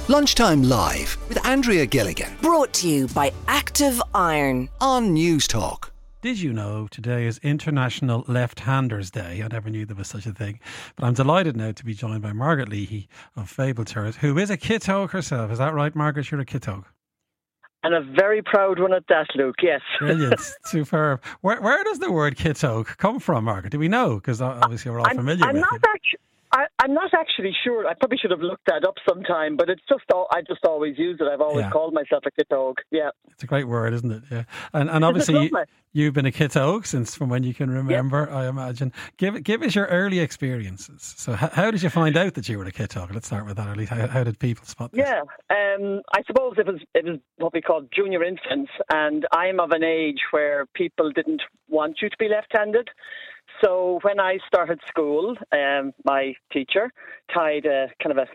Lunchtime Live with Andrea Gilligan Brought to you by Active Iron on News Talk. Did you know today is International Left-Handers Day? I never knew there was such a thing. But I'm delighted now to be joined by Margaret Leahy of Fabletours, who is a Kittogue herself. Is that right, Margaret? You're a Kittogue. And a very proud one at that, Luke, yes. Brilliant, superb. Where does the word Kittogue come from, Margaret? Do we know? Because obviously we're all familiar with it. I'm not actually sure. I probably should have looked that up sometime, but it's just I just always use it. I've always called myself a Kittogue. Yeah, it's a great word, isn't it? Yeah, and obviously you've been a Kittogue since from when you can remember. Yep. I imagine. Give us your early experiences. So how did you find out that you were a Kittogue? Let's start with that. At least how did people spot this? Yeah, I suppose it was what we call junior infants, and I'm of an age where people didn't want you to be left-handed. So when I started school, my teacher tied a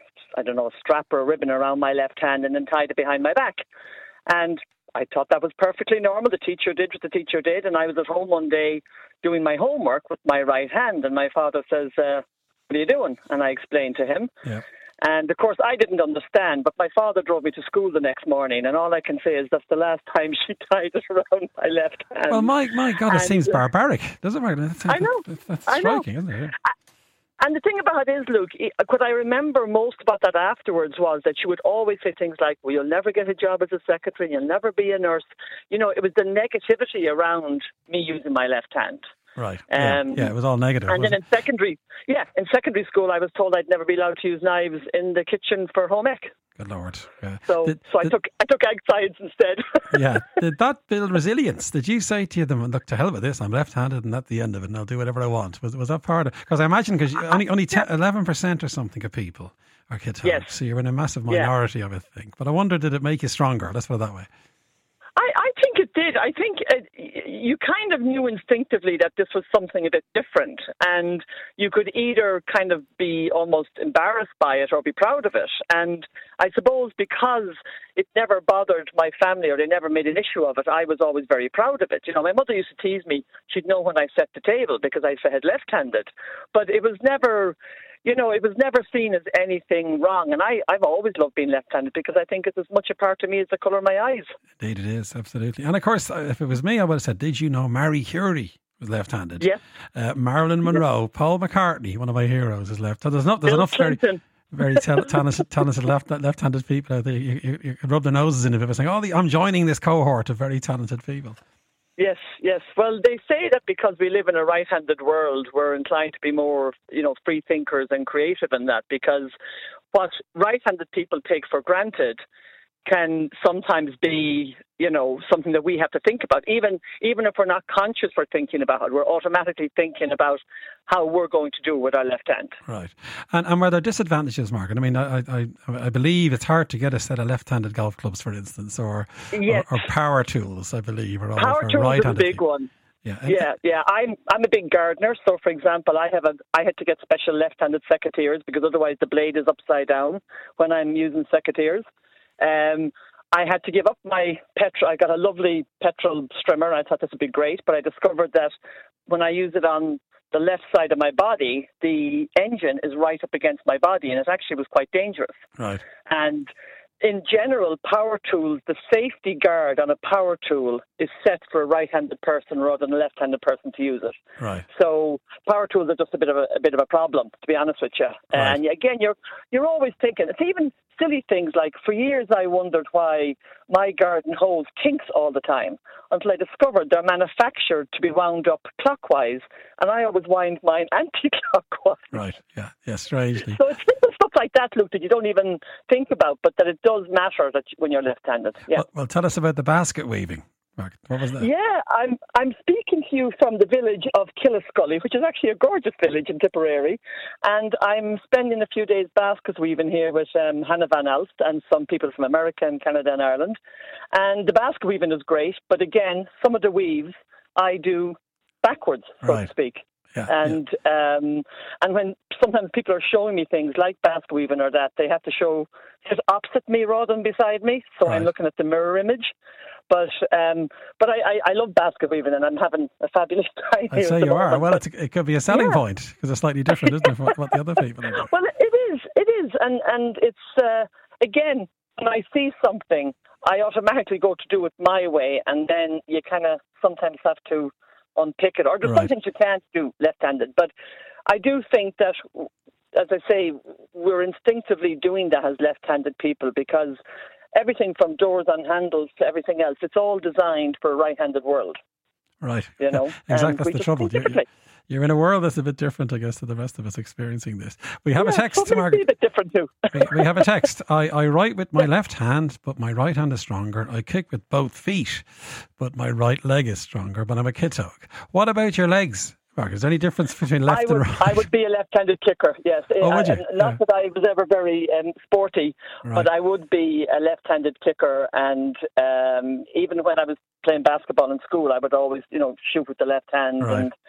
strap or a ribbon around my left hand and then tied it behind my back. And I thought that was perfectly normal. The teacher did what the teacher did. And I was at home one day doing my homework with my right hand. And my father says, what are you doing? And I explained to him. Yeah. And, of course, I didn't understand, but my father drove me to school the next morning, and all I can say is that's the last time she tied it around my left hand. Well, my God, it seems barbaric, doesn't it? I know. That's striking, isn't it? Yeah. And the thing about it is, Luke, what I remember most about that afterwards was that she would always say things like, well, you'll never get a job as a secretary, you'll never be a nurse. You know, it was the negativity around me using my left hand. Right. It was all negative. And then in secondary school, I was told I'd never be allowed to use knives in the kitchen for home ec. Good Lord. Yeah. So I took ag science instead. Yeah. Did that build resilience? Did you say to them, look, to hell with this, I'm left-handed and that's the end of it and I'll do whatever I want? Was that part of it? Because I imagine, because only 11% or something of people are Kittogue. Yes. So you're in a massive minority of it, I think. But I wonder, did it make you stronger? Let's put it that way. I think it did. I think you kind of knew instinctively that this was something a bit different, and you could either kind of be almost embarrassed by it or be proud of it. And I suppose because it never bothered my family or they never made an issue of it, I was always very proud of it. You know, my mother used to tease me. She'd know when I set the table because I had left-handed. But it was never... You know, it was never seen as anything wrong. And I've always loved being left-handed because I think it's as much a part of me as the colour of my eyes. Indeed it is, absolutely. And of course, if it was me, I would have said, did you know Marie Curie was left-handed? Yes. Marilyn Monroe, Paul McCartney, one of my heroes, is left. So there's enough very talented left-handed people out there. You could rub their noses in if it was saying, I'm joining this cohort of very talented people. Yes. Well, they say that because we live in a right-handed world, we're inclined to be more, free thinkers and creative in that, because what right-handed people take for granted can sometimes be, something that we have to think about. Even if we're not conscious we're thinking about it, we're automatically thinking about how we're going to do it with our left hand. Right. And were there disadvantages, Margaret? I mean, I believe it's hard to get a set of left-handed golf clubs, for instance, or power tools, I believe. Power tools is a big one. Yeah. I'm a big gardener, so for example, I had to get special left-handed secateurs because otherwise the blade is upside down when I'm using secateurs. I had to give up my petrol. I got a lovely petrol strimmer. I thought this would be great, but I discovered that when I use it on the left side of my body, the engine is right up against my body, and it actually was quite dangerous. Right. And in general, power tools, the safety guard on a power tool is set for a right-handed person rather than a left-handed person to use it. Right. So power tools are just a bit of a problem, to be honest with you. Right. And again, you're always thinking. It's even silly things like, for years I wondered why my garden hose kinks all the time, until I discovered they're manufactured to be wound up clockwise, and I always wind mine anti-clockwise. Right. Yeah. Strangely. So it's simple stuff like that, Luke, that you don't even think about, but that it does matter that when you're left-handed. Yeah. Well, tell us about the basket weaving, Mark. What was that? Yeah, I'm speaking to you from the village of Killiscully, which is actually a gorgeous village in Tipperary, and I'm spending a few days basket weaving here with Hannah Van Alst and some people from America and Canada and Ireland. And the basket weaving is great, but again, some of the weaves I do backwards, so to speak. Yeah, and when sometimes people are showing me things like basket weaving or that, they have to sit opposite me rather than beside me, so I'm looking at the mirror image. But I love basket weaving, and I'm having a fabulous time here. I'd say you are. Well, it could be a selling point because it's slightly different, isn't it, from what the other people are doing? Well, it is, and again, when I see something, I automatically go to do it my way, and then you kind of sometimes have to unpick it. Or there's some things you can't do left-handed. But I do think that, as I say, we're instinctively doing that as left-handed people, because everything from doors on handles to everything else, it's all designed for a right-handed world. Right. You know, exactly. That's the trouble. You're in a world that's a bit different, I guess, to the rest of us experiencing this. We have a text to Margaret. A bit different too. we have a text. I write with my left hand, but my right hand is stronger. I kick with both feet, but my right leg is stronger. But I'm a kitog. What about your legs, Margaret? Is there any difference between left and right? I would be a left-handed kicker, yes. Oh, would you? Not that I was ever very sporty, but I would be a left-handed kicker. And even when I was playing basketball in school, I would always, shoot with the left hand. Right. And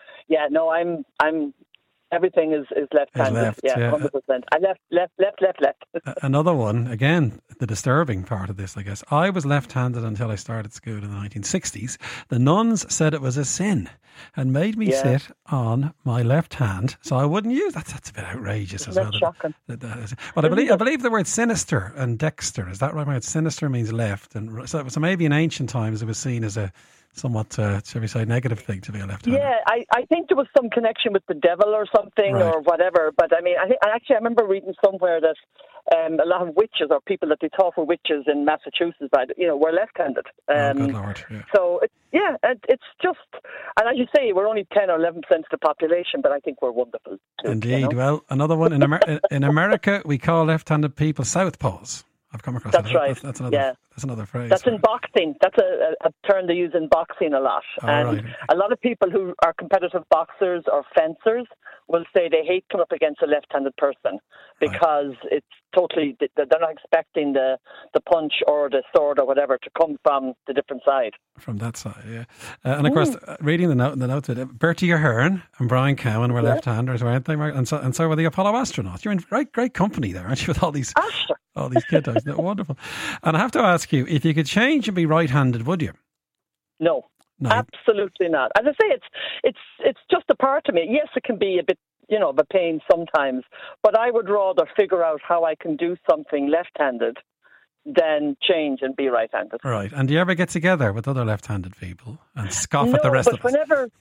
I'm everything is left-handed. Left, 100%. I left. Another one, again, the disturbing part of this, I guess. I was left-handed until I started school in the 1960s. The nuns said it was a sin and made me sit on my left hand, so I wouldn't use that. That's a bit outrageous as well. Shocking. Well, I believe the word sinister and dexter, is that right? Sinister means left, and so maybe in ancient times it was seen as a somewhat, shall we say, negative thing to be a left-hander. Yeah, I think there was some connection with the devil or something or whatever. But I mean, I remember reading somewhere that a lot of witches or people that they thought were witches in Massachusetts, were left-handed. Good Lord. Yeah. So it's just, and as you say, we're only 10 or 11% of the population, but I think we're wonderful too. Indeed. Well, another one in America, we call left-handed people southpaws. I've come across that's that. Right. That's another phrase. That's in boxing. That's a term they use in boxing a lot. A lot of people who are competitive boxers or fencers will say they hate coming up against a left-handed person because it's totally, they're not expecting the punch or the sword or whatever to come from the different side. From that side, yeah. And of course, reading the notes, Bertie Ahern and Brian Cowan were left-handers, weren't they? And so were the Apollo astronauts. You're in great company there, aren't you, with all these kiddos? Wonderful. And I have to ask you, if you could change and be right-handed, would you? No. Absolutely not. As I say, it's just a part of me. Yes, it can be a bit, of a pain sometimes, but I would rather figure out how I can do something left-handed than change and be right-handed. Right. And do you ever get together with other left-handed people and scoff at the rest of us? Whenever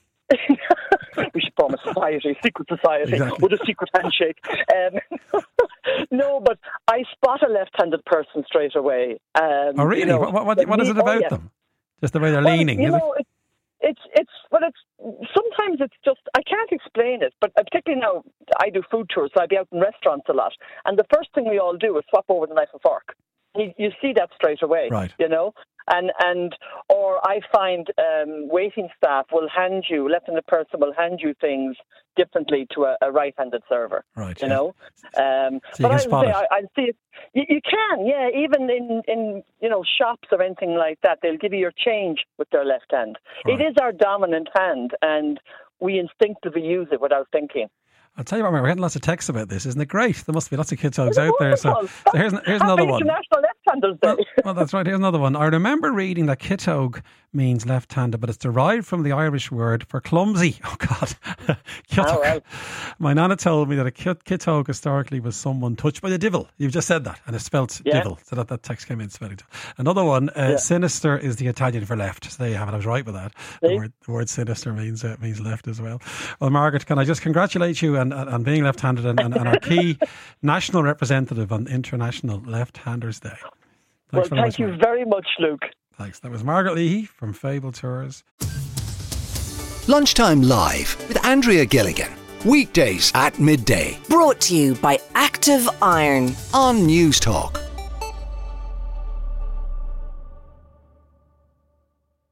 we should form a society, secret society, with a secret handshake. No, but I spot a left-handed person straight away. Oh, really? What is it about them? Just the way they're leaning, is it? It's sometimes it's just, I can't explain it, but particularly now I do food tours, so I be out in restaurants a lot, and the first thing we all do is swap over the knife and fork. You see that straight away, right? Or I find waiting staff will left-handed person will hand you things differently to a right-handed server, right? So but I see it. You can, even in shops or anything like that, they'll give you your change with their left hand. Right. It is our dominant hand, and we instinctively use it without thinking. I'll tell you what, we're getting lots of texts about this. Isn't it great? There must be lots of kiddos out there. So here's another one. International Left-Handers Day. Well, that's right. Here's another one. I remember reading that kitog means left-handed, but it's derived from the Irish word for clumsy. Oh, God. Oh, well. My nana told me that a kitog historically was someone touched by the devil. You've just said that, and it's spelt devil. So that text came in spelling. Another one, sinister is the Italian for left. So there you have it. I was right with that. The word sinister means left as well. Well, Margaret, can I just congratulate you on being left-handed and our key national representative on International Left-Handers Day. Thank you very much, Luke. Thanks. That was Margaret Leahy from Fable Tours. Lunchtime Live with Andrea Gilligan. Weekdays at midday. Brought to you by Active Iron On News Talk.